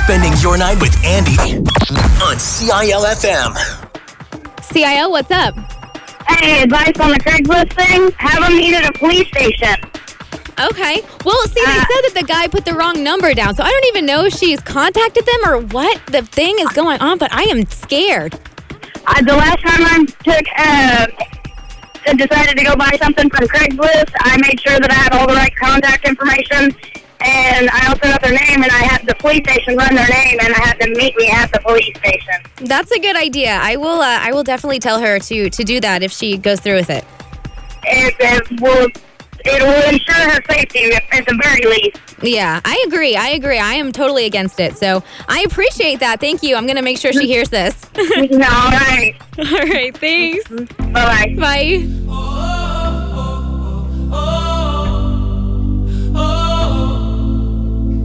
spending your night with Andy on CIL-FM. CIL, what's up? Hey, advice on the Craigslist thing? Have them meet at a police station. Okay. Well, see, they said that the guy put the wrong number down, so I don't even know if she's contacted them or what the thing is going on, but I am scared. The last time I decided to go buy something from Craigslist, I made sure that I had all the right contact information, and I also got their name, and I had the police station run their name, and I had them meet me at the police station. That's a good idea. I will definitely tell her to do that if she goes through with it. It will ensure her safety at the very least. Yeah, I agree. I am totally against it. So I appreciate that. Thank you. I'm going to make sure she hears this. All right. All right. Thanks. Bye-bye. Bye.